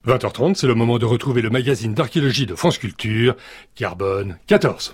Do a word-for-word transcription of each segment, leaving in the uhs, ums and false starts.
vingt heures trente, c'est le moment de retrouver le magazine d'archéologie de France Culture, Carbone quatorze.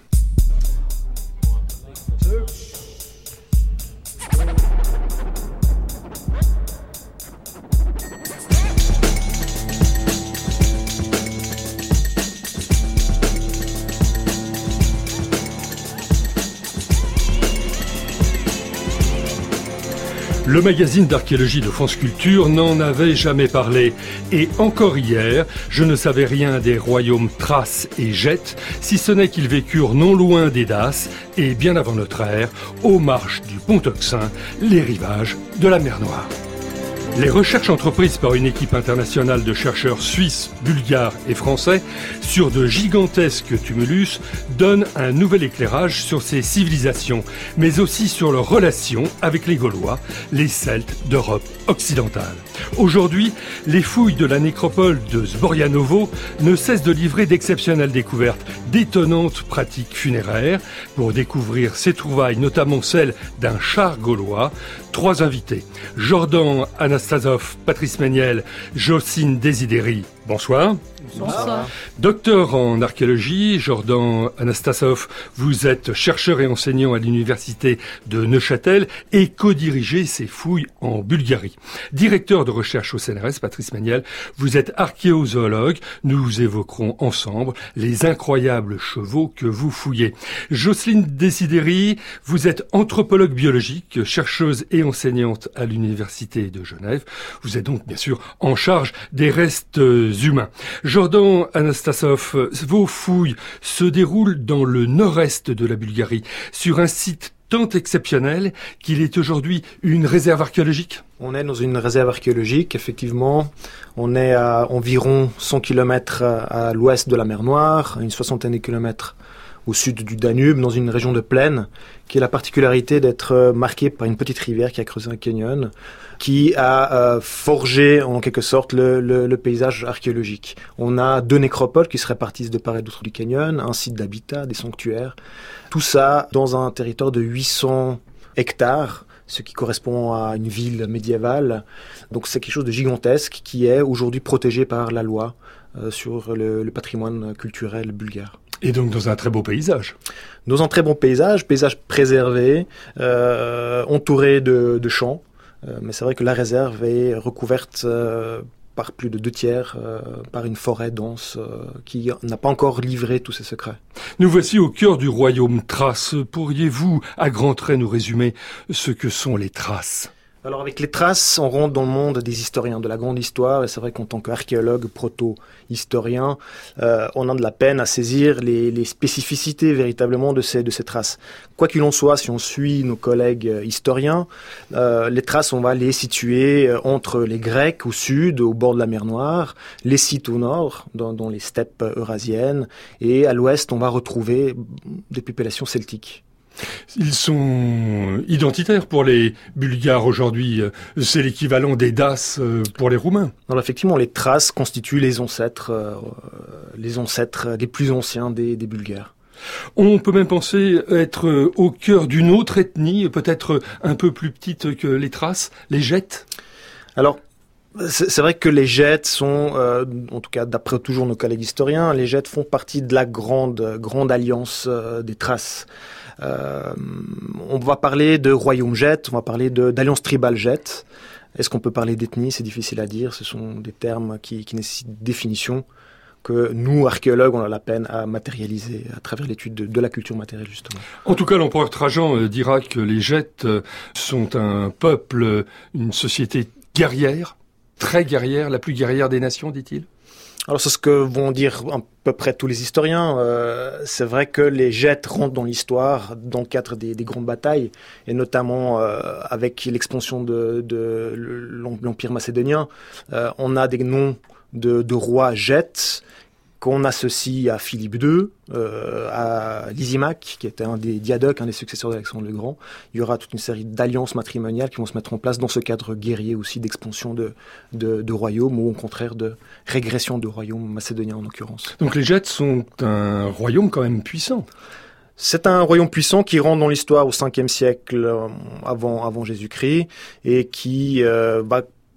Le magazine d'archéologie de France Culture n'en avait jamais parlé. Et encore hier, je ne savais rien des royaumes Thrace et Gète, si ce n'est qu'ils vécurent non loin des Daces et bien avant notre ère, aux marges du pont Euxin, les rivages de la mer Noire. Les recherches entreprises par une équipe internationale de chercheurs suisses, bulgares et français sur de gigantesques tumulus donnent un nouvel éclairage sur ces civilisations, mais aussi sur leurs relations avec les Gaulois, les Celtes d'Europe occidentale. Aujourd'hui, les fouilles de la nécropole de Zborianovo ne cessent de livrer d'exceptionnelles découvertes, d'étonnantes pratiques funéraires. Pour découvrir ces trouvailles, notamment celle d'un char gaulois, trois invités. Jordan Anastasov, Patrice Méniel, Jocelyne Desideri. Bonsoir. Bonsoir. Docteur en archéologie, Jordan Anastasov, vous êtes chercheur et enseignant à l'université de Neuchâtel et co-dirigez ces fouilles en Bulgarie. Directeur de recherche au C N R S, Patrice Méniel, vous êtes archéozoologue. Nous évoquerons ensemble les incroyables chevaux que vous fouillez. Jocelyne Desideri, vous êtes anthropologue biologique, chercheuse et enseignante à l'université de Genève. Vous êtes donc bien sûr en charge des restes humains. Jordan Anastasov, vos fouilles se déroulent dans le nord-est de la Bulgarie, sur un site tant exceptionnel qu'il est aujourd'hui une réserve archéologique. On est dans une réserve archéologique, effectivement. On est à environ cent kilomètres à l'ouest de la mer Noire, à une soixantaine de kilomètres au sud du Danube, dans une région de plaine, qui a la particularité d'être marquée par une petite rivière qui a creusé un canyon, qui a euh, forgé en quelque sorte le, le, le paysage archéologique. On a deux nécropoles qui se répartissent de part et d'autre du canyon, un site d'habitat, des sanctuaires. Tout ça dans un territoire de huit cents hectares, ce qui correspond à une ville médiévale. Donc c'est quelque chose de gigantesque qui est aujourd'hui protégé par la loi euh, sur le, le patrimoine culturel bulgare. Et donc dans un très beau paysage. Dans un très bon paysage, paysage préservé, euh, entouré de, de champs. Euh, mais c'est vrai que la réserve est recouverte euh, par plus de deux tiers euh, par une forêt dense euh, qui n'a pas encore livré tous ses secrets. Nous voici au cœur du royaume Thrace. Pourriez-vous, à grands traits, nous résumer ce que sont les Thraces ? Alors avec les Thraces, on rentre dans le monde des historiens, de la grande histoire, et c'est vrai qu'en tant qu'archéologue, proto-historien, euh, on a de la peine à saisir les, les spécificités véritablement de ces, de ces Thraces. Quoi qu'il en soit, si on suit nos collègues historiens, euh, les Thraces, on va les situer entre les Grecs au sud, au bord de la mer Noire, les Scythes au nord, dans, dans les steppes eurasiennes, et à l'ouest, on va retrouver des populations celtiques. Ils sont identitaires pour les Bulgares aujourd'hui. C'est l'équivalent des Daces pour les Roumains. Alors effectivement, les Thraces constituent les ancêtres, euh, les ancêtres les plus anciens des, des Bulgares. On peut même penser être au cœur d'une autre ethnie, peut-être un peu plus petite que les Thraces, les Gètes. Alors, c'est vrai que les Gètes sont, euh, en tout cas d'après toujours nos collègues historiens, les Gètes font partie de la grande, grande alliance euh, des Thraces. Euh, on va parler de royaume Gète, on va parler de, d'alliance tribale Gète. Est-ce qu'on peut parler d'ethnie ? C'est difficile à dire, ce sont des termes qui, qui nécessitent définition que nous, archéologues, on a la peine à matérialiser à travers l'étude de, de la culture matérielle, justement. En tout cas, l'empereur Trajan dira que les Gètes sont un peuple, une société guerrière, très guerrière, la plus guerrière des nations, dit-il. Alors c'est ce que vont dire à peu près tous les historiens. Euh, c'est vrai que les Gètes rentrent dans l'histoire dans le cadre des, des grandes batailles, et notamment euh, avec l'expansion de, de l'Empire macédonien. Euh, on a des noms de, de rois Gètes qu'on associe à Philippe deux, euh, à Lysimaque, qui était un des diadoques, un des successeurs d'Alexandre le Grand. Il y aura toute une série d'alliances matrimoniales qui vont se mettre en place dans ce cadre guerrier aussi d'expansion de, de, de royaumes, ou au contraire de régression de royaumes macédoniens en l'occurrence. Donc les Gètes sont un royaume quand même puissant. C'est un royaume puissant qui rentre dans l'histoire au cinquième siècle avant, avant Jésus-Christ, et qui euh, va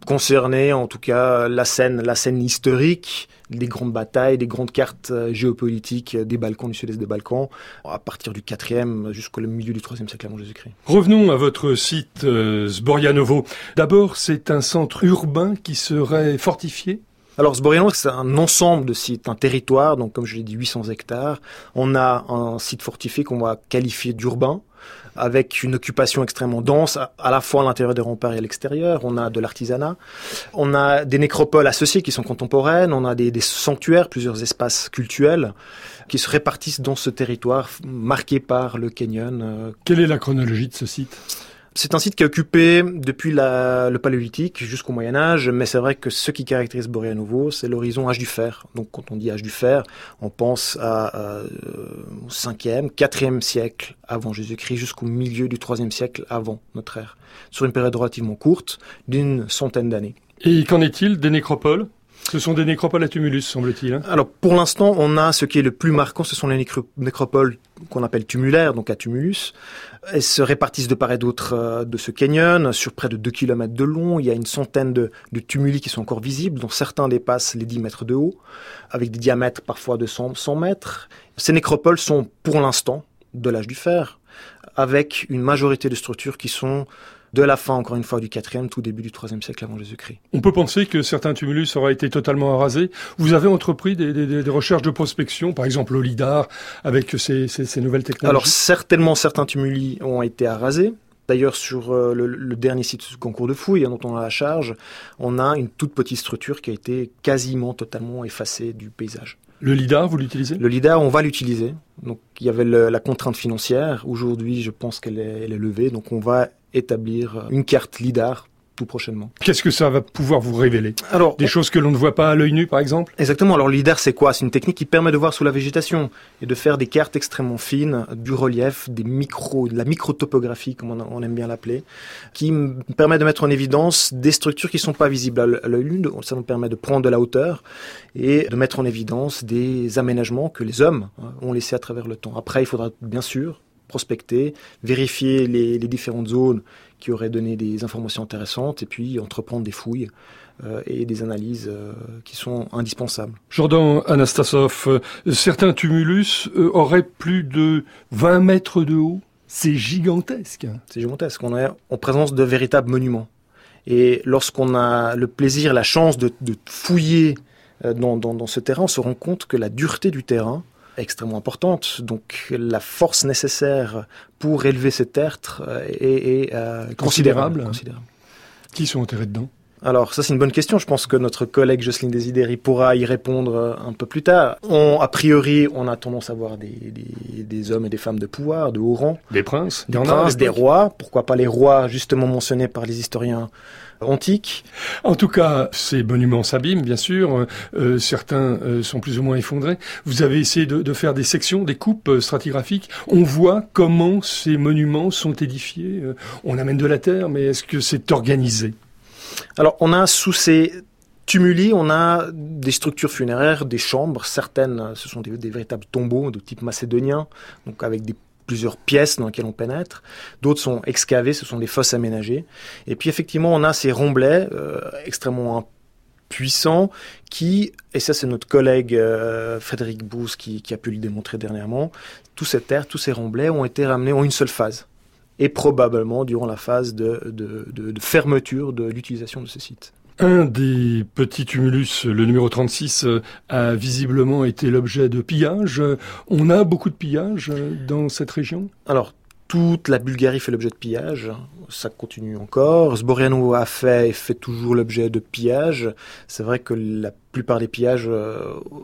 concerner en tout cas la scène, la scène historique, des grandes batailles, des grandes cartes géopolitiques des Balkans, du sud-est des Balkans, à partir du quatrième jusqu'au milieu du troisième siècle avant Jésus-Christ. Revenons à votre site euh, Zborianovo. D'abord, c'est un centre urbain qui serait fortifié ? Alors Zborianovo, c'est un ensemble de sites, un territoire, donc comme je l'ai dit, huit cents hectares. On a un site fortifié qu'on va qualifier d'urbain, avec une occupation extrêmement dense, à la fois à l'intérieur des remparts et à l'extérieur. On a de l'artisanat, on a des nécropoles associées qui sont contemporaines, on a des, des sanctuaires, plusieurs espaces cultuels qui se répartissent dans ce territoire marqué par le canyon. Quelle est la chronologie de ce site ? C'est un site qui est occupé depuis la, le Paléolithique jusqu'au Moyen-Âge, mais c'est vrai que ce qui caractérise Zborianovo, c'est l'horizon âge du fer. Donc quand on dit âge du fer, on pense à, à, au cinquième, quatrième siècle avant Jésus-Christ jusqu'au milieu du troisième siècle avant notre ère, sur une période relativement courte, d'une centaine d'années. Et qu'en est-il des nécropoles ? Ce sont des nécropoles à tumulus, semble-t-il. Hein. Alors, pour l'instant, on a ce qui est le plus marquant, ce sont les nécro- nécropoles qu'on appelle tumulaires, donc à tumulus. Elles se répartissent de part et d'autre euh, de ce canyon, sur près de deux kilomètres de long. Il y a une centaine de, de tumuli qui sont encore visibles, dont certains dépassent les dix mètres de haut, avec des diamètres parfois de cent, cent mètres. Ces nécropoles sont, pour l'instant, de l'âge du fer, avec une majorité de structures qui sont de la fin, encore une fois, du quatrième, tout début du troisième siècle avant Jésus-Christ. On peut penser que certains tumulus auraient été totalement arasés. Vous avez entrepris des, des, des recherches de prospection, par exemple au lidar, avec ces, ces, ces nouvelles technologies ? Alors, certainement, certains tumuli ont été arasés. D'ailleurs, sur euh, le, le dernier site du concours de fouilles, hein, dont on a la charge, on a une toute petite structure qui a été quasiment totalement effacée du paysage. Le lidar, vous l'utilisez ? Le lidar, on va l'utiliser. Donc, il y avait le, la contrainte financière. Aujourd'hui, je pense qu'elle est, elle est levée. Donc, on va établir une carte lidar tout prochainement. Qu'est-ce que ça va pouvoir vous révéler ? Alors, des on... choses que l'on ne voit pas à l'œil nu, par exemple ? Exactement. Alors, le lidar, c'est quoi ? C'est une technique qui permet de voir sous la végétation et de faire des cartes extrêmement fines, du relief, des micros, de la microtopographie, comme on, on aime bien l'appeler, qui me permet de mettre en évidence des structures qui sont pas visibles à l'œil nu. Ça nous permet de prendre de la hauteur et de mettre en évidence des aménagements que les hommes ont laissés à travers le temps. Après, il faudra bien sûr prospecter, vérifier les, les différentes zones qui auraient donné des informations intéressantes et puis entreprendre des fouilles euh, et des analyses euh, qui sont indispensables. Jordan Anastasov, euh, certains tumulus euh, auraient plus de vingt mètres de haut. C'est gigantesque. C'est gigantesque. On est en présence de véritables monuments. Et lorsqu'on a le plaisir, la chance de, de fouiller euh, dans, dans, dans ce terrain, on se rend compte que la dureté du terrain extrêmement importante, donc la force nécessaire pour élever ce tertre est, est euh, considérable. considérable. Qui sont enterrés dedans ? Alors ça c'est une bonne question, je pense que notre collègue Jocelyne Desideri pourra y répondre un peu plus tard. On, a priori, on a tendance à voir des, des, des hommes et des femmes de pouvoir, de haut rang. Des princes, des, princes, des rois, pourquoi pas les rois justement mentionnés par les historiens antiques. En tout cas, ces monuments s'abîment, bien sûr. Euh, certains euh, sont plus ou moins effondrés. Vous avez essayé de, de faire des sections, des coupes euh, stratigraphiques. On voit comment ces monuments sont édifiés. Euh, on amène de la terre, mais est-ce que c'est organisé ? Alors, on a sous ces tumuli, on a des structures funéraires, des chambres. Certaines, ce sont des, des véritables tombeaux de type macédonien, donc avec des plusieurs pièces dans lesquelles on pénètre. D'autres sont excavées, ce sont des fosses aménagées. Et puis effectivement, on a ces remblais euh, extrêmement puissants qui, et ça c'est notre collègue euh, Frédéric Bouze qui, qui a pu le démontrer dernièrement, tous ces terres, tous ces remblais ont été ramenés en une seule phase. Et probablement durant la phase de, de, de, de fermeture de l'utilisation de ce site. Un des petits tumulus, le numéro trente-six, a visiblement été l'objet de pillages. On a beaucoup de pillages dans cette région ? Alors, toute la Bulgarie fait l'objet de pillages. Ça continue encore. Zborianovo a fait et fait toujours l'objet de pillages. C'est vrai que la plupart des pillages euh,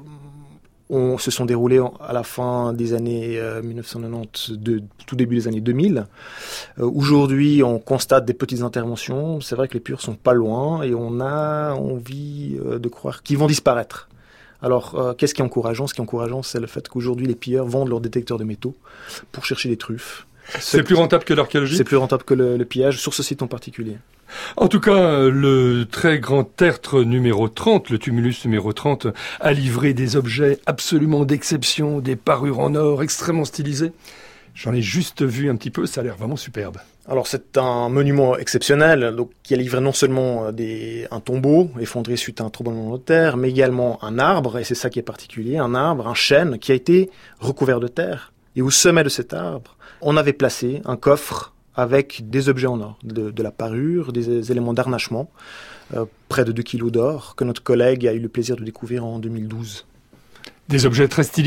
ont, se sont déroulés à la fin des années euh, mille neuf cent quatre-vingt-dix, de, tout début des années deux mille. Euh, aujourd'hui, on constate des petites interventions. C'est vrai que les pilleurs sont pas loin et on a envie euh, de croire qu'ils vont disparaître. Alors, euh, qu'est-ce qui est encourageant ? Ce qui est encourageant, c'est le fait qu'aujourd'hui, les pilleurs vendent leurs détecteurs de métaux pour chercher des truffes. C'est, c'est plus rentable que l'archéologie ? C'est plus rentable que le, le pillage, sur ce site en particulier. En tout cas, le très grand tertre numéro trente, le tumulus numéro trente, a livré des objets absolument d'exception, des parures en or extrêmement stylisées. J'en ai juste vu un petit peu, ça a l'air vraiment superbe. Alors c'est un monument exceptionnel, donc qui a livré non seulement des, un tombeau effondré suite à un tremblement de terre, mais également un arbre, et c'est ça qui est particulier, un arbre, un chêne qui a été recouvert de terre. Et au sommet de cet arbre, on avait placé un coffre avec des objets en or, de, de la parure, des éléments d'harnachement, euh, près de deux kilos d'or, que notre collègue a eu le plaisir de découvrir en deux mille douze. Des objets très stylisés ?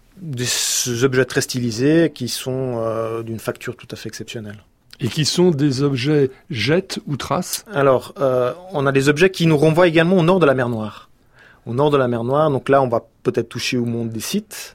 Des objets très stylisés qui sont euh, d'une facture tout à fait exceptionnelle. Et qui sont des objets jettes ou traces ? Alors, euh, on a des objets qui nous renvoient également au nord de la mer Noire. Au nord de la mer Noire, donc là on va peut-être toucher au monde des Scythes.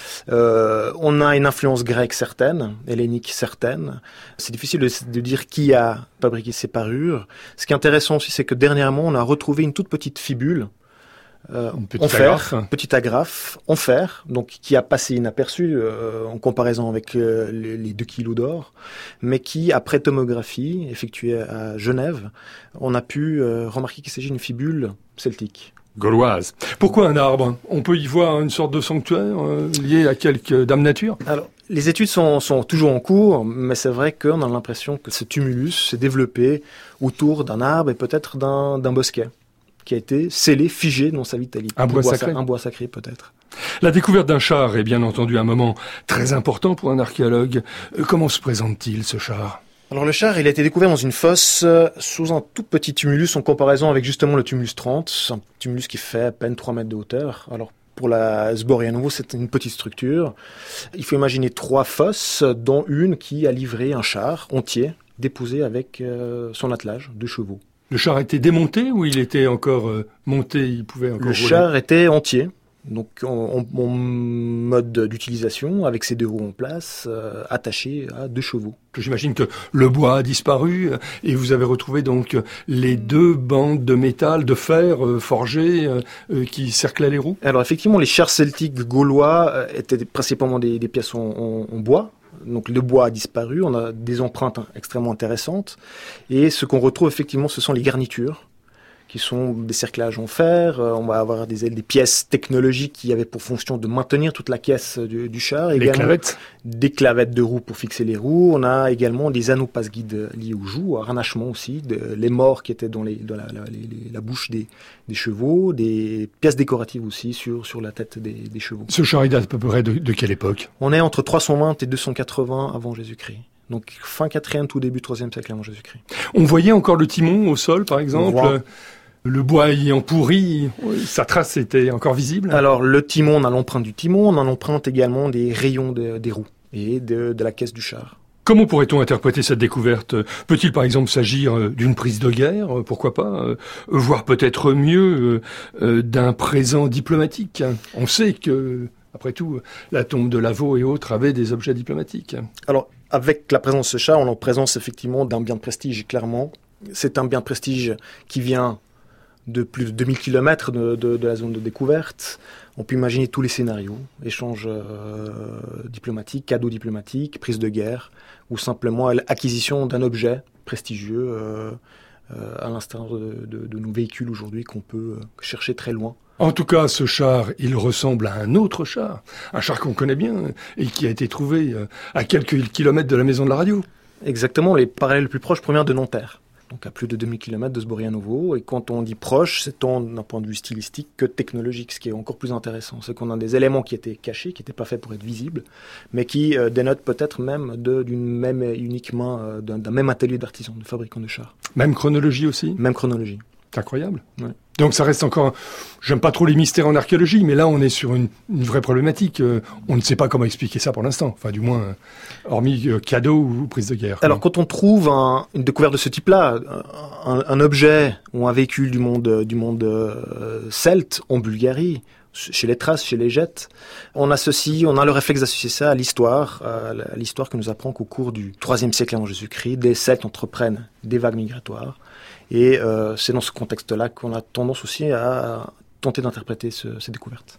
Euh, on a une influence grecque certaine, hellénique certaine. C'est difficile de, de dire qui a fabriqué ces parures. Ce qui est intéressant aussi, c'est que dernièrement, on a retrouvé une toute petite fibule euh, en fer, agrafe. petite agrafe en fer, donc qui a passé inaperçu euh, en comparaison avec euh, les, les deux kilos d'or, mais qui, après tomographie effectuée à Genève, on a pu euh, remarquer qu'il s'agit d'une fibule celtique. Gauloise. Pourquoi un arbre ? On peut y voir une sorte de sanctuaire euh, lié à quelque dame nature ? Alors, les études sont, sont toujours en cours, mais c'est vrai qu'on a l'impression que ce tumulus s'est développé autour d'un arbre et peut-être d'un, d'un bosquet qui a été scellé, figé dans sa vitalité. Un bois, bois sacré. Un bois sacré peut-être. La découverte d'un char est bien entendu un moment très important pour un archéologue. Comment se présente-t-il ce char ? Alors le char, il a été découvert dans une fosse euh, sous un tout petit tumulus en comparaison avec justement le tumulus trente, un tumulus qui fait à peine trois mètres de hauteur. Alors pour la Zborianovo, c'est une petite structure. Il faut imaginer trois fosses, dont une qui a livré un char entier, déposé avec euh, son attelage, deux chevaux. Le char était démonté ou il était encore euh, monté, il pouvait encore Le rouler ? char était entier. Donc en, en, en mode d'utilisation, avec ses deux roues en place, euh, attachés à deux chevaux. J'imagine que le bois a disparu euh, et vous avez retrouvé donc les deux bandes de métal, de fer euh, forgé euh, euh, qui cerclaient les roues. Alors effectivement, les chars celtiques gaulois euh, étaient principalement des, des pièces en, en, en bois. Donc le bois a disparu, on a des empreintes extrêmement intéressantes. Et ce qu'on retrouve effectivement, ce sont les garnitures, qui sont des cerclages en fer. Euh, on va avoir des, des pièces technologiques qui avaient pour fonction de maintenir toute la caisse du, du char. Les clavettes. Des clavettes de roues pour fixer les roues. On a également des anneaux passe-guides liés aux joues, à harnachement aussi, de, les morts qui étaient dans, les, dans la, la, les, la bouche des, des chevaux, des pièces décoratives aussi sur, sur la tête des, des chevaux. Ce char, il date à peu près de, de quelle époque ? On est entre trois cent vingt et deux cent quatre-vingts avant Jésus-Christ. Donc fin quatrième, tout début troisième siècle avant Jésus-Christ. On voyait encore le timon au sol, par exemple ? Le bois ayant pourri, sa trace était encore visible. Alors, le timon, on a l'empreinte du timon, on a l'empreinte également des rayons de, des roues et de, de la caisse du char. Comment pourrait-on interpréter cette découverte ? Peut-il par exemple s'agir d'une prise de guerre, pourquoi pas, voire peut-être mieux d'un présent diplomatique ? On sait que, après tout, la tombe de Lavaux et autres avaient des objets diplomatiques. Alors, avec la présence de ce char, on est en présence effectivement d'un bien de prestige, clairement. C'est un bien de prestige qui vient de plus de deux mille kilomètres de, de, de la zone de découverte. On peut imaginer tous les scénarios, échanges euh, diplomatiques, cadeaux diplomatiques, prise de guerre, ou simplement acquisition d'un objet prestigieux, euh, euh, à l'instar de, de, de nos véhicules aujourd'hui qu'on peut chercher très loin. En tout cas, ce char, il ressemble à un autre char, un char qu'on connaît bien et qui a été trouvé à quelques kilomètres de la maison de la radio. Exactement, les parallèles les plus proches proviennent de Nanterre. Donc à plus de deux mille kilomètres de Zborianovo. Et quand on dit proche, c'est tant d'un point de vue stylistique que technologique, ce qui est encore plus intéressant. C'est qu'on a des éléments qui étaient cachés, qui n'étaient pas faits pour être visibles, mais qui euh, dénotent peut-être même de, d'une même et unique main, euh, d'un, d'un même atelier d'artisan, de fabricant de chars. Même chronologie aussi ? Même chronologie. C'est incroyable. Ouais. Donc ça reste encore... J'aime pas trop les mystères en archéologie, mais là on est sur une, une vraie problématique. Euh, on ne sait pas comment expliquer ça pour l'instant. Enfin du moins, euh, hormis euh, cadeau ou prise de guerre. Alors quand on trouve un, une découverte de ce type-là, un, un objet ou un véhicule du monde, du monde euh, celte en Bulgarie, chez les Thraces, chez les Gètes, on associe, on a le réflexe d'associer ça à l'histoire, à l'histoire que nous apprend qu'au cours du troisième siècle avant Jésus-Christ, des Celtes entreprennent des vagues migratoires. Et euh, c'est dans ce contexte-là qu'on a tendance aussi à tenter d'interpréter ce, ces découvertes.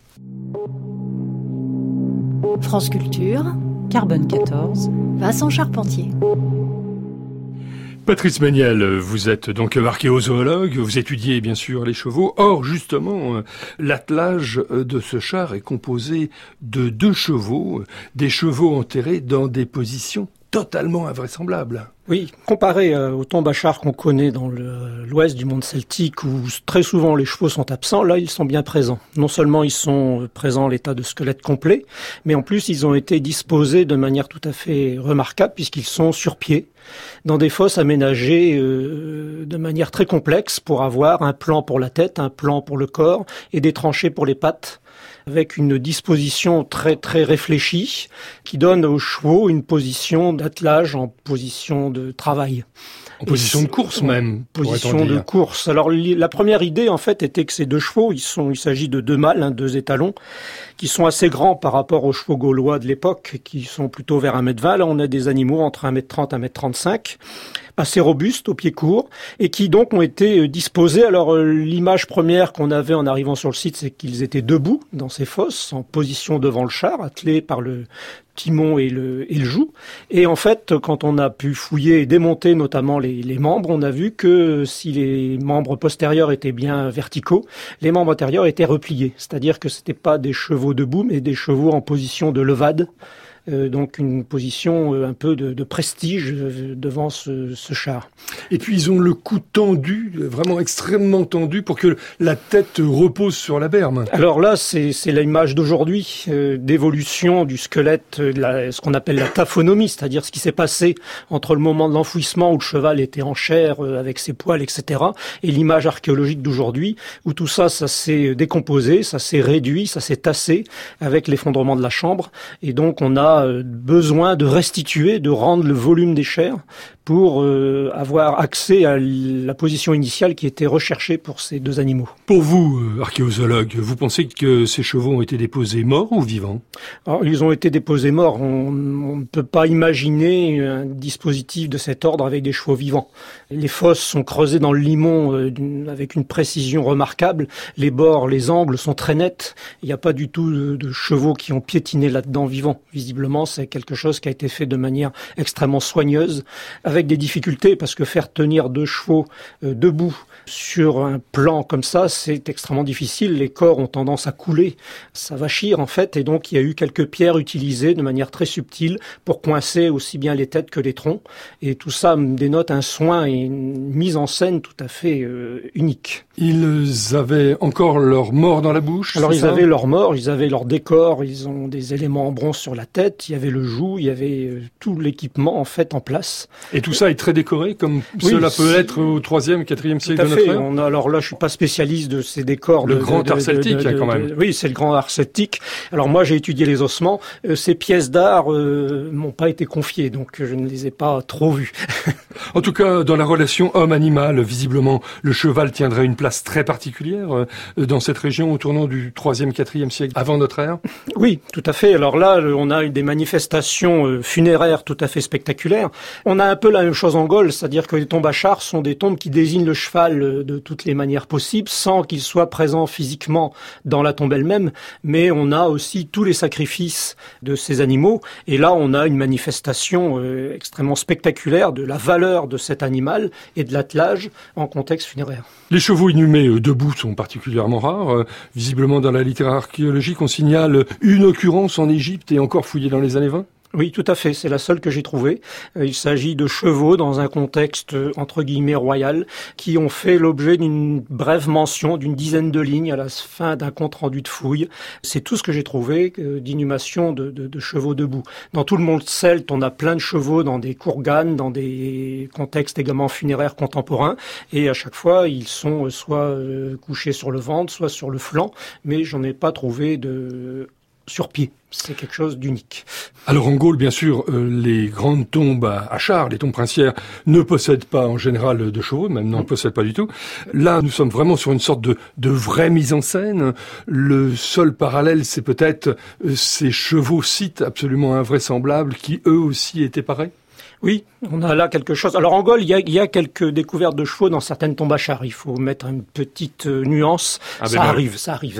France Culture, Carbone quatorze, Vincent Charpentier. Patrice Méniel, vous êtes donc archéozoologue, vous étudiez bien sûr les chevaux. Or, justement, l'attelage de ce char est composé de deux chevaux, des chevaux enterrés dans des positions totalement invraisemblables. Oui, comparé euh, aux tombes à chars qu'on connaît dans le, l'ouest du monde celtique où très souvent les chevaux sont absents, là ils sont bien présents. Non seulement ils sont présents à l'état de squelette complet, mais en plus ils ont été disposés de manière tout à fait remarquable puisqu'ils sont sur pied, dans des fosses aménagées euh, de manière très complexe pour avoir un plan pour la tête, un plan pour le corps et des tranchées pour les pattes, avec une disposition très très réfléchie qui donne aux chevaux une position d'attelage en position de travail. En position de course même. Position de course. Alors la première idée en fait était que ces deux chevaux, ils sont, il s'agit de deux mâles, hein, deux étalons, qui sont assez grands par rapport aux chevaux gaulois de l'époque, qui sont plutôt vers un mètre vingt. Là on a des animaux entre un mètre trente et un mètre trente-cinq, assez robustes, aux pieds courts, et qui donc ont été disposés. Alors l'image première qu'on avait en arrivant sur le site, c'est qu'ils étaient debout dans ces fosses, en position devant le char, attelés par le timon et le, et le joug. Et en fait, quand on a pu fouiller et démonter notamment les, les membres, on a vu que si les membres postérieurs étaient bien verticaux, les membres antérieurs étaient repliés. C'est-à-dire que c'était pas des chevaux debout, mais des chevaux en position de levade. Euh, donc une position euh, un peu de, de prestige euh, devant ce, ce char. Et puis ils ont le cou tendu, vraiment extrêmement tendu, pour que la tête repose sur la berme. Alors là, c'est, c'est l'image d'aujourd'hui, euh, d'évolution du squelette, euh, la, ce qu'on appelle la taphonomie, c'est-à-dire ce qui s'est passé entre le moment de l'enfouissement où le cheval était en chair euh, avec ses poils, et cetera, et l'image archéologique d'aujourd'hui, où tout ça, ça s'est décomposé, ça s'est réduit, ça s'est tassé avec l'effondrement de la chambre, et donc on a besoin de restituer, de rendre le volume des chairs pour euh, avoir accès à la position initiale qui était recherchée pour ces deux animaux. Pour vous, euh, archéozoologue, vous pensez que ces chevaux ont été déposés morts ou vivants ? Alors, ils ont été déposés morts. On ne peut pas imaginer un dispositif de cet ordre avec des chevaux vivants. Les fosses sont creusées dans le limon euh, avec une précision remarquable. Les bords, les angles sont très nets. Il n'y a pas du tout de, de chevaux qui ont piétiné là-dedans vivants. Visiblement, c'est quelque chose qui a été fait de manière extrêmement soigneuse, avec des difficultés, parce que faire tenir deux chevaux euh, debout sur un plan comme ça, c'est extrêmement difficile. Les corps ont tendance à couler, ça vachir en fait, et donc il y a eu quelques pierres utilisées de manière très subtile pour coincer aussi bien les têtes que les troncs, et tout ça dénote un soin et une mise en scène tout à fait euh, unique. Ils avaient encore leur mort dans la bouche. Alors ils ça avaient leur mort, ils avaient leur décor, ils ont des éléments en bronze sur la tête, il y avait le joug, il y avait euh, tout l'équipement en fait en place. Et tout ça est très décoré, comme oui, cela peut être au troisième, quatrième siècle de notre ère. On a, alors là, je suis pas spécialiste de ces décors. Le de, grand de, art celtique, de, de, de, quand même. De, oui, c'est le grand art celtique. Alors moi, j'ai étudié les ossements. Euh, ces pièces d'art euh, m'ont pas été confiées, donc je ne les ai pas trop vues. En tout cas, dans la relation homme-animal, visiblement, le cheval tiendrait une place très particulière euh, dans cette région au tournant du troisième, quatrième siècle avant notre ère. Oui, tout à fait. Alors là, on a eu des manifestations euh, funéraires tout à fait spectaculaires. On a un peu la même chose en Gaule, c'est-à-dire que les tombes à chars sont des tombes qui désignent le cheval de toutes les manières possibles, sans qu'il soit présent physiquement dans la tombe elle-même, mais on a aussi tous les sacrifices de ces animaux, et là on a une manifestation euh, extrêmement spectaculaire de la valeur de cet animal et de l'attelage en contexte funéraire. Les chevaux inhumés euh, debout sont particulièrement rares. Euh, visiblement dans la littérature archéologique, on signale une occurrence en Égypte et encore fouillée dans les années vingt. Oui, tout à fait. C'est la seule que j'ai trouvée. Il s'agit de chevaux dans un contexte entre guillemets royal qui ont fait l'objet d'une brève mention d'une dizaine de lignes à la fin d'un compte-rendu de fouille. C'est tout ce que j'ai trouvé d'inhumation de, de, de chevaux debout. Dans tout le monde celte, on a plein de chevaux dans des courganes, dans des contextes également funéraires contemporains. Et à chaque fois, ils sont soit couchés sur le ventre, soit sur le flanc. Mais j'en ai pas trouvé de sur pied. C'est quelque chose d'unique. Alors en Gaule, bien sûr, euh, les grandes tombes à, à chars, les tombes princières, ne possèdent pas en général de chevaux, même n'en possèdent pas du tout. Là, nous sommes vraiment sur une sorte de, de vraie mise en scène. Le seul parallèle, c'est peut-être euh, ces chevaux-sites absolument invraisemblables qui, eux aussi, étaient pareils. Oui, on a là quelque chose. Alors en Gaule, il y a, il y a quelques découvertes de chevaux dans certaines tombes à chars. Il faut mettre une petite euh, nuance. Ah, ça ben arrive, ben... ça arrive.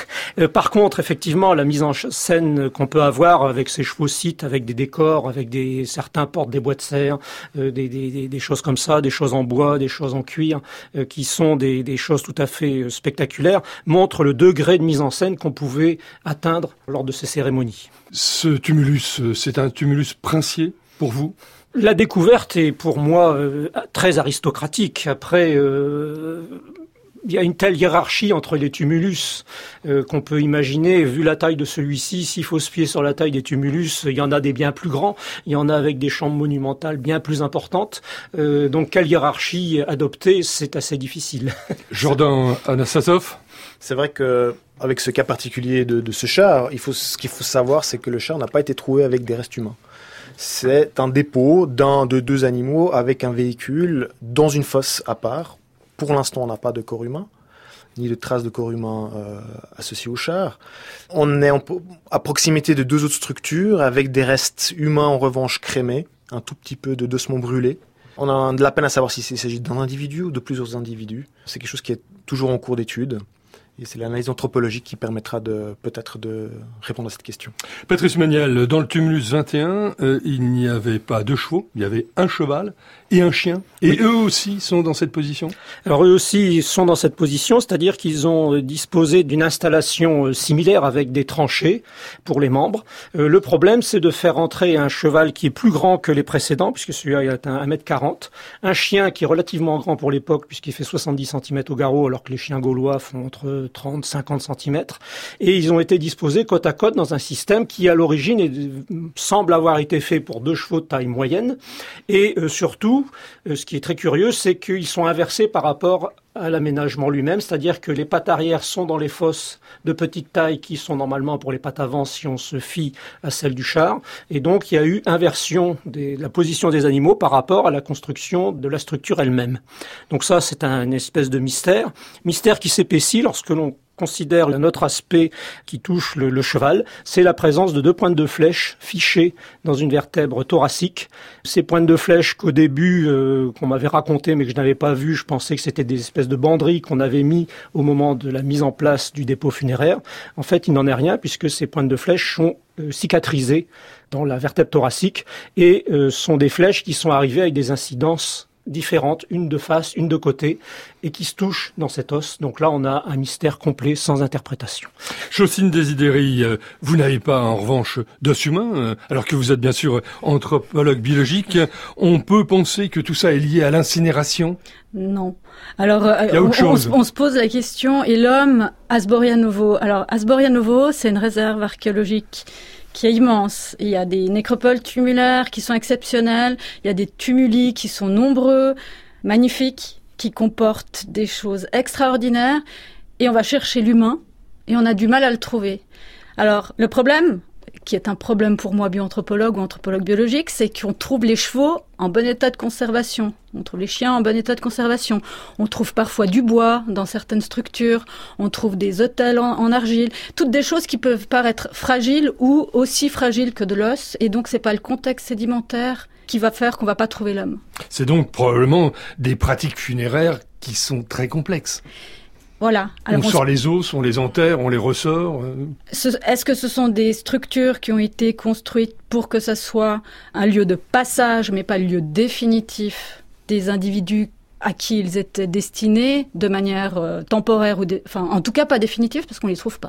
Par contre, effectivement, la mise en scène qu'on peut avoir avec ces chevaux scythes, avec des décors, avec des certains portent des bois de serre, euh, des, des, des choses comme ça, des choses en bois, des choses en cuir, euh, qui sont des, des choses tout à fait spectaculaires, montrent le degré de mise en scène qu'on pouvait atteindre lors de ces cérémonies. Ce tumulus, c'est un tumulus princier pour vous ? La découverte est pour moi euh, très aristocratique. Après, euh, il y a une telle hiérarchie entre les tumulus euh, qu'on peut imaginer. Vu la taille de celui-ci, s'il faut se fier sur la taille des tumulus, il y en a des bien plus grands. Il y en a avec des chambres monumentales bien plus importantes. Euh, donc, quelle hiérarchie adopter, c'est assez difficile. Jordan Anassasov ? C'est vrai que avec ce cas particulier de, de ce char, il faut, ce qu'il faut savoir, c'est que le char n'a pas été trouvé avec des restes humains. C'est un dépôt d'un de deux animaux avec un véhicule dans une fosse à part. Pour l'instant, on n'a pas de corps humain, ni de traces de corps humain euh, associés au char. On est en, à proximité de deux autres structures avec des restes humains en revanche crémés, un tout petit peu de d'ossements brûlés. On a de la peine à savoir s'il s'agit d'un individu ou de plusieurs individus. C'est quelque chose qui est toujours en cours d'étude. Et c'est l'analyse anthropologique qui permettra de peut-être de répondre à cette question. Patrice Méniel, dans le tumulus vingt et un, euh, il n'y avait pas deux chevaux, il y avait un cheval et un chien. Et oui. Eux aussi sont dans cette position ? Alors eux aussi sont dans cette position, c'est-à-dire qu'ils ont disposé d'une installation similaire avec des tranchées pour les membres. Euh, le problème, c'est de faire entrer un cheval qui est plus grand que les précédents, puisque celui-là il atteint un mètre quarante, un chien qui est relativement grand pour l'époque, puisqu'il fait soixante-dix centimètres au garrot, alors que les chiens gaulois font entre trente à cinquante centimètres, et ils ont été disposés côte à côte dans un système qui, à l'origine, est, semble avoir été fait pour deux chevaux de taille moyenne, et euh, surtout, euh, ce qui est très curieux, c'est qu'ils sont inversés par rapport à l'aménagement lui-même, c'est-à-dire que les pattes arrière sont dans les fosses de petite taille qui sont normalement pour les pattes avant si on se fie à celle du char, et donc il y a eu inversion de la position des animaux par rapport à la construction de la structure elle-même. Donc ça, c'est un espèce de mystère, mystère qui s'épaissit lorsque l'on considère un autre aspect qui touche le, le cheval, c'est la présence de deux pointes de flèche fichées dans une vertèbre thoracique. Ces pointes de flèche qu'au début, euh, qu'on m'avait raconté mais que je n'avais pas vu, je pensais que c'était des espèces de banderilles qu'on avait mis au moment de la mise en place du dépôt funéraire. En fait, il n'en est rien puisque ces pointes de flèche sont euh, cicatrisées dans la vertèbre thoracique et euh, sont des flèches qui sont arrivées avec des incidences différentes, une de face, une de côté, et qui se touchent dans cet os. Donc là, on a un mystère complet, sans interprétation. Chaussine Desideri, vous n'avez pas en revanche d'os humain, alors que vous êtes bien sûr anthropologue biologique. On peut penser que tout ça est lié à l'incinération ? Non. Alors, euh, on, on, on se pose la question, et l'homme, Asborianovo. Alors, Asborianovo, c'est une réserve archéologique qui est immense. Il y a des nécropoles tumulaires qui sont exceptionnelles, il y a des tumuli qui sont nombreux, magnifiques, qui comportent des choses extraordinaires, et on va chercher l'humain, et on a du mal à le trouver. Alors, le problème, qui est un problème pour moi bioanthropologue ou anthropologue biologique, c'est qu'on trouve les chevaux en bon état de conservation. On trouve les chiens en bon état de conservation. On trouve parfois du bois dans certaines structures. On trouve des autels en, en argile. Toutes des choses qui peuvent paraître fragiles ou aussi fragiles que de l'os. Et donc, c'est pas le contexte sédimentaire qui va faire qu'on va pas trouver l'homme. C'est donc probablement des pratiques funéraires qui sont très complexes. Voilà. Alors on, on sort s... les os, on les enterre, on les ressort. Ce, est-ce que ce sont des structures qui ont été construites pour que ça soit un lieu de passage, mais pas le lieu définitif des individus à qui ils étaient destinés, de manière euh, temporaire ou, dé... enfin, en tout cas pas définitive, parce qu'on les trouve pas.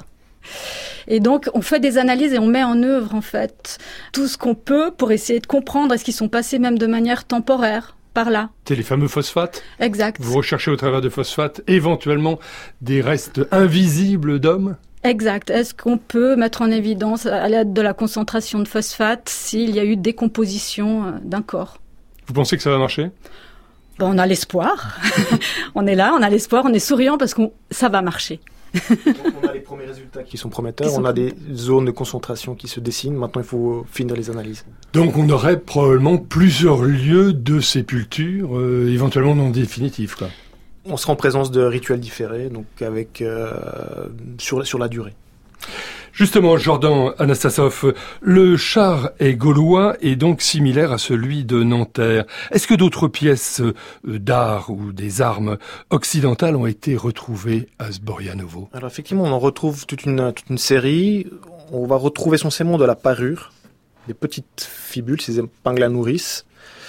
Et donc, on fait des analyses et on met en œuvre, en fait, tout ce qu'on peut pour essayer de comprendre est-ce qu'ils sont passés même de manière temporaire par là. C'est les fameux phosphates. Exact. Vous recherchez au travers de phosphates éventuellement des restes invisibles d'hommes. Exact. Est-ce qu'on peut mettre en évidence, à l'aide de la concentration de phosphate, s'il y a eu décomposition d'un corps? Vous pensez que ça va marcher? Ben, on a l'espoir. On est là, on a l'espoir, on est souriant parce que ça va marcher. Donc on a les premiers résultats qui sont prometteurs, qui sont on a des zones de concentration qui se dessinent, maintenant il faut finir les analyses. Donc on aurait probablement plusieurs lieux de sépulture, euh, éventuellement non définitifs, quoi. On sera en présence de rituels différés, donc avec euh, sur, sur la durée. Justement, Jordan Anastasov, le char est gaulois et donc similaire à celui de Nanterre. Est-ce que d'autres pièces d'art ou des armes occidentales ont été retrouvées à Zborianovo? Alors effectivement, on en retrouve toute une, toute une série. On va retrouver essentiellement de la parure, des petites fibules, ces épingles à nourrice,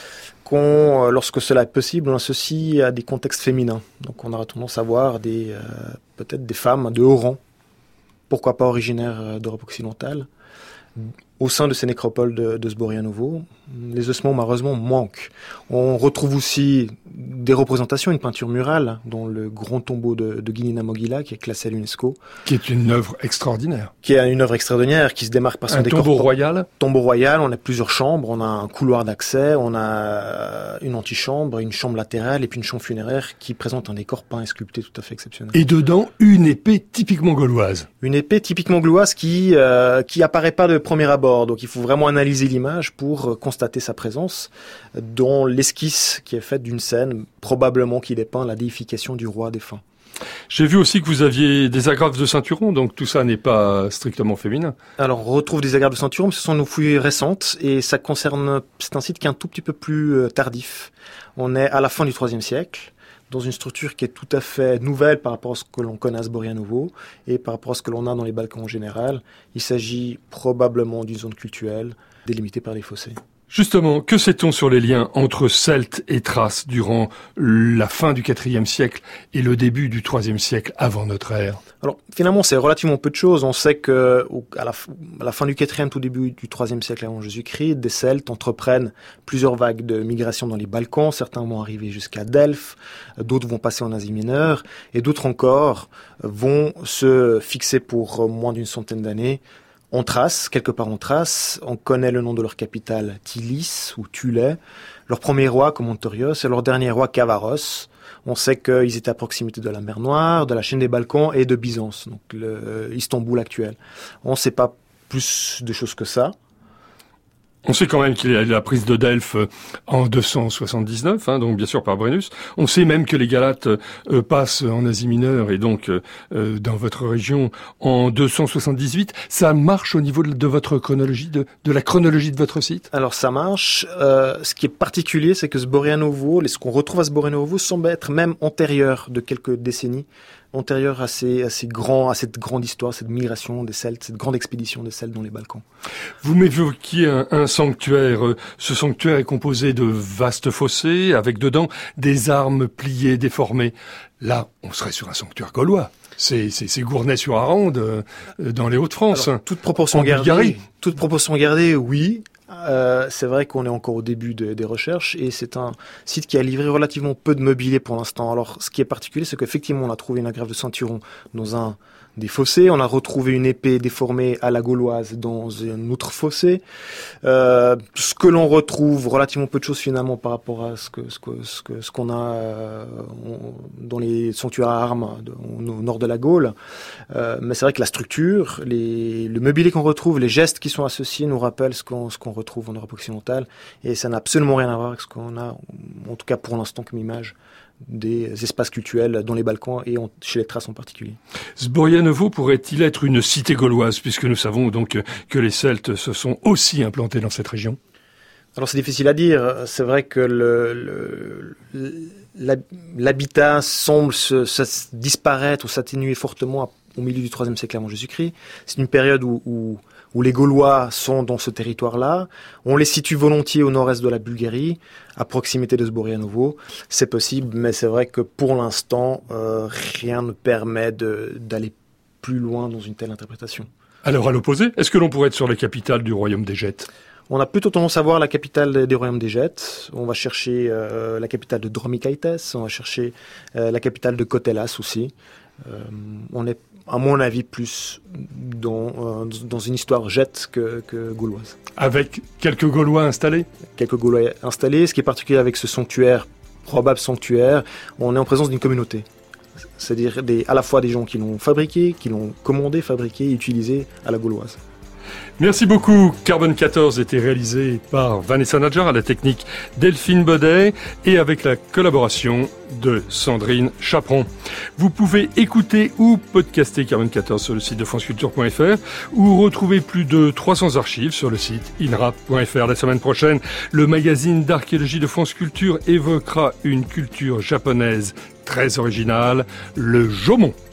qu'on, lorsque cela est possible, on associe à des contextes féminins. Donc on aura tendance à voir des, euh, peut-être des femmes de haut rang, pourquoi pas originaires d'Europe occidentale, au sein de ces nécropoles de, de Zborianovo. Les ossements, malheureusement, manquent. On retrouve aussi des représentations, une peinture murale, dont le grand tombeau de, de Ginina Mogila, qui est classé à l'UNESCO. Qui est une œuvre extraordinaire. Qui est une œuvre extraordinaire, qui se démarque par son un décor. Un tombeau royal. Tombeau royal, on a plusieurs chambres, on a un couloir d'accès, on a une antichambre, une chambre latérale et puis une chambre funéraire qui présente un décor peint et sculpté tout à fait exceptionnel. Et dedans, une épée typiquement gauloise. Une épée typiquement gauloise qui, euh, qui apparaît pas de premier abord, donc il faut vraiment analyser l'image pour constater sa présence, dont l'esquisse qui est faite d'une scène, probablement qui dépeint la déification du roi défunt. J'ai vu aussi que vous aviez des agrafes de ceinturon, donc tout ça n'est pas strictement féminin. Alors on retrouve des agrafes de ceinturon, mais ce sont nos fouilles récentes, et ça concerne, c'est un site qui est un tout petit peu plus euh, tardif. On est à la fin du troisième siècle, dans une structure qui est tout à fait nouvelle par rapport à ce que l'on connaît à Zborianovo et par rapport à ce que l'on a dans les Balkans en général. Il s'agit probablement d'une zone cultuelle délimitée par des fossés. Justement, que sait-on sur les liens entre Celtes et Thraces durant la fin du quatrième siècle et le début du troisième siècle avant notre ère? Alors, finalement, c'est relativement peu de choses. On sait que, à la, à la fin du quatrième, tout début du troisième siècle avant Jésus-Christ, des Celtes entreprennent plusieurs vagues de migration dans les Balkans. Certains vont arriver jusqu'à Delphes, d'autres vont passer en Asie mineure, et d'autres encore vont se fixer pour moins d'une centaine d'années en Thrace, quelque part en Thrace. On connaît le nom de leur capitale, Tilis ou Tulé. Leur premier roi, Comontorios, et leur dernier roi, Cavaros. On sait qu'ils étaient à proximité de la mer Noire, de la chaîne des Balkans et de Byzance, donc le Istanbul actuel. On ne sait pas plus de choses que ça. On sait quand même qu'il y a eu la prise de Delphes en deux cent soixante-dix-neuf, hein, donc bien sûr par Brennus. On sait même que les Galates euh, passent en Asie mineure et donc euh, dans votre région en deux cent soixante-dix-huit. Ça marche au niveau de, de votre chronologie, de, de la chronologie de votre site? Alors ça marche. Euh, ce qui est particulier, c'est que Zborianovo, ce qu'on retrouve à Zborianovo, semble être même antérieur de quelques décennies, antérieur à ces, à ces grands, à cette grande histoire, cette migration des Celtes, cette grande expédition des Celtes dans les Balkans. Vous m'évoquiez un, un sanctuaire. Ce sanctuaire est composé de vastes fossés, avec dedans des armes pliées, déformées. Là, on serait sur un sanctuaire gaulois. C'est, c'est, c'est Gournay-sur-Aronde, euh, dans les Hauts-de-France. Alors, toute proportion gardée, toute proportion gardée, oui. Euh, c'est vrai qu'on est encore au début de, des recherches et c'est un site qui a livré relativement peu de mobilier pour l'instant. Alors, ce qui est particulier, c'est qu'effectivement, on a trouvé une agrafe de ceinturon dans un des fossés. On a retrouvé une épée déformée à la gauloise dans un autre fossé. Euh, ce que l'on retrouve, relativement peu de choses finalement par rapport à ce que ce que ce que ce qu'on a euh, on, dans les sanctuaires à armes de, au nord de la Gaule. Euh, mais c'est vrai que la structure, les, le mobilier qu'on retrouve, les gestes qui sont associés nous rappellent ce qu'on ce qu'on retrouve en Europe occidentale, et ça n'a absolument rien à voir avec ce qu'on a, en tout cas pour l'instant, comme image des espaces cultuels dans les Balkans et en, chez les Thraces en particulier. Zborianovo pourrait-il être une cité gauloise, puisque nous savons donc que les Celtes se sont aussi implantés dans cette région? Alors c'est difficile à dire. C'est vrai que le, le, l'habitat semble se, se disparaître ou s'atténuer fortement au milieu du troisième siècle avant Jésus-Christ. C'est une période où, où où les Gaulois sont dans ce territoire-là. On les situe volontiers au nord-est de la Bulgarie, à proximité de Zborianovo. C'est possible, mais c'est vrai que pour l'instant, euh, rien ne permet de, d'aller plus loin dans une telle interprétation. Alors à l'opposé, est-ce que l'on pourrait être sur la capitale du royaume des Gètes? On a plutôt tendance à voir la capitale des royaumes des Gètes. On va chercher euh, la capitale de Dromikaites, on va chercher euh, la capitale de Kotelas aussi. Euh, on est, à mon avis, plus dans, euh, dans une histoire gète que, que gauloise. Avec quelques Gaulois installés? Quelques Gaulois installés. Ce qui est particulier avec ce sanctuaire, probable sanctuaire, on est en présence d'une communauté. C'est-à-dire des, à la fois des gens qui l'ont fabriqué, qui l'ont commandé, fabriqué, utilisé à la gauloise. Merci beaucoup. Carbone quatorze était réalisé par Vanessa Nadjar, à la technique Delphine Baudet et avec la collaboration de Sandrine Chaperon. Vous pouvez écouter ou podcaster Carbone quatorze sur le site de franceculture point f r ou retrouver plus de trois cents archives sur le site inrap point f r. La semaine prochaine, le magazine d'archéologie de France Culture évoquera une culture japonaise très originale, le Jomon.